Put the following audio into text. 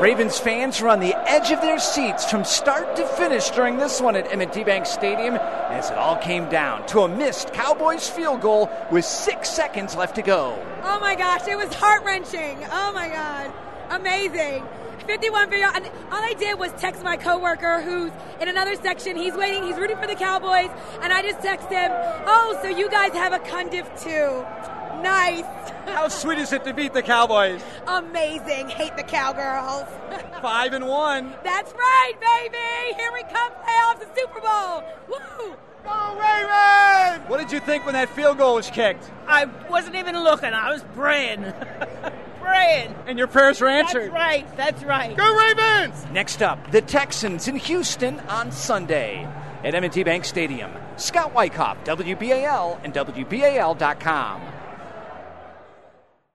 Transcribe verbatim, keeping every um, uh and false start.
Ravens fans were on the edge of their seats from start to finish during this one at M and T Bank Stadium as it all came down to a missed Cowboys field goal with six seconds left to go. Oh my gosh, it was heart-wrenching. Oh my God, amazing. fifty-one for y'all. And all I did was text my coworker who's in another section. He's waiting. He's rooting for the Cowboys. And I just text him, oh, so you guys have a Cundiff too. Nice. How sweet is it to beat the Cowboys? Amazing. Hate the Cowgirls. Five and one. That's right, baby. Here we come, playoffs, the Super Bowl. Woo! Go Ravens! What did you think when that field goal was kicked? I wasn't even looking. I was praying. Praying. And your prayers were answered. That's right. That's right. Go Ravens! Next up, the Texans in Houston on Sunday at M and T Bank Stadium. Scott Wyckoff, W B A L and W B A L dot com.